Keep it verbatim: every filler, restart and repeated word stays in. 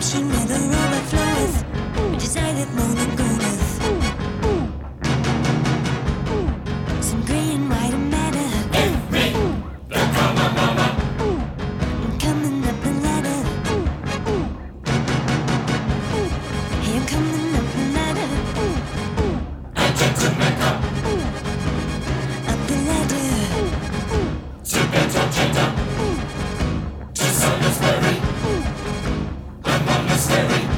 machine where the robot floweth. We decided morning goodeth. Some grey and white matter. I'm coming up the ladder. Hey, I'm coming up the ladder. A gentleman come Up the ladder. to Beto Cheddar, to Salisbury, a monastery.